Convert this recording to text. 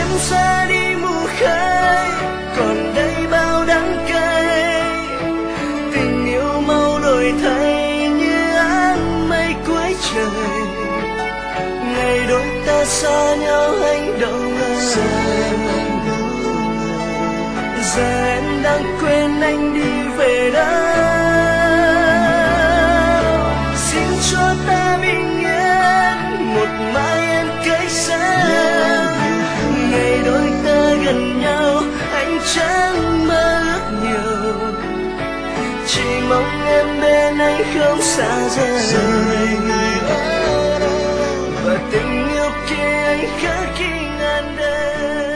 anh xa đi mù khơi, còn đây bao đắng cay. Tình yêu mau đổi thay như áng mây cuối trời, ngày đôi ta xa nhau anh đâu ngờ. Giờ em đang quên anh đi về đâu. Xin cho ta bình yên một mai em cây xa. Ngày đôi ta gần nhau anh chẳng mơ ước nhiều, chỉ mong em bên anh không xa rời. Và tình yêu kia anh khắc ghi ngàn đời.